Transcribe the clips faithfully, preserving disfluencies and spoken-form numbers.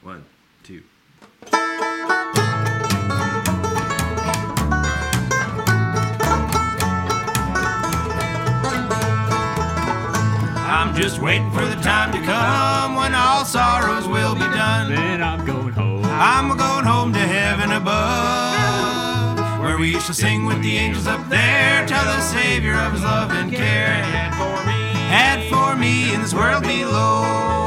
One, two. I'm just waiting for the time to come when all sorrows will be done. Then I'm going home. I'm going home to heaven above, where we shall sing with the angels up there, tell the Savior of His love and care. Had for me. Had for me in this world below.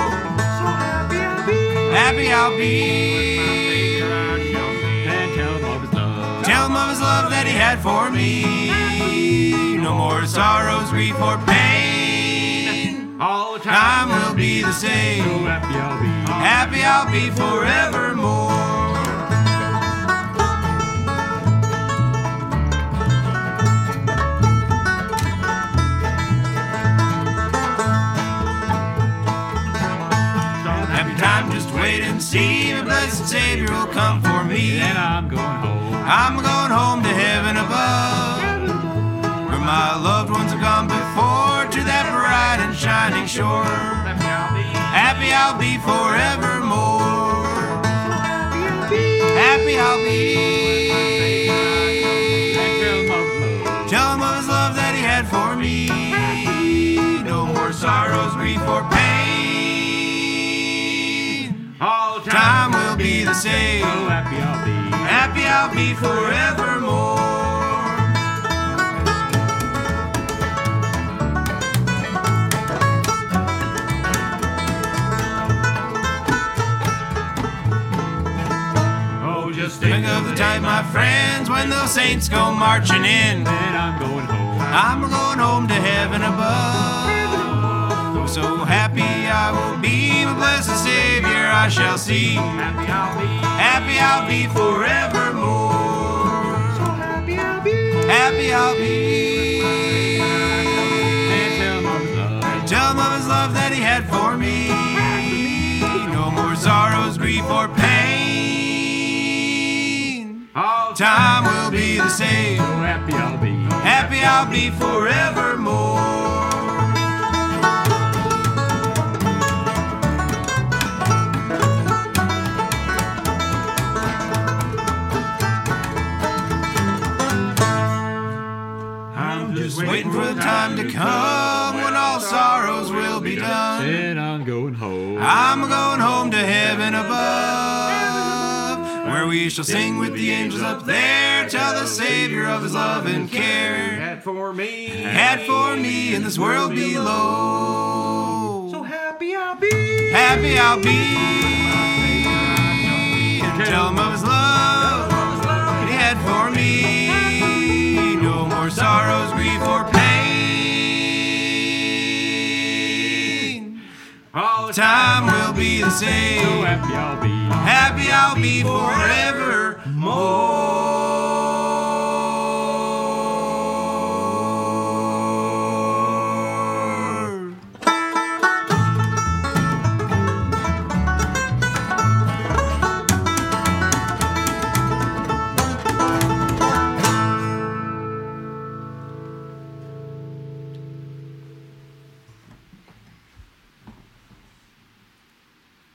Happy I'll be. And tell him of his love. Tell him of His love that He had for me. No more sorrows, grief, or pain. All the Time time. will be the same. So happy I'll be. Happy I'll be forevermore. Happy time, just wait and see. The blessed Savior will come for me. Then I'm going home. I'm going home to heaven above, where my loved ones have gone before, to that bright and shining shore. Happy I'll be forevermore. Happy I'll be. And tell him of his love. Tell him of His love that He had for me. No more sorrows, grief, or pain. All the Time time. will be the same. So happy I'll be. Happy I'll be forevermore. Oh, just Think of the time, my friends, when those saints go marching in. Then I'm going home. I'm going home to heaven above. Oh, so happy I will be, my blessed Savior I shall see. Happy I'll be. Happy I'll be forevermore. Happy I'll be. Happy I'll be. And tell him of his love. Tell him of His love that He had for me. No more sorrows, grief, or pain. All the Time will be the same. So happy I'll be. Happy I'll be forevermore. I'm Just waiting for the time to come when all sorrows will be done. Then I'm going home. I'm going home to heaven above, where we shall sing with the angels up there, tell the Savior of His love and care. Had for me. Had for me in this world below. So happy I'll be. Happy I'll be, and tell Him of His love that He had for me. No more sorrows, grief, or pain. All the Time will be the So same. happy I'll be. Happy I'll be forevermore.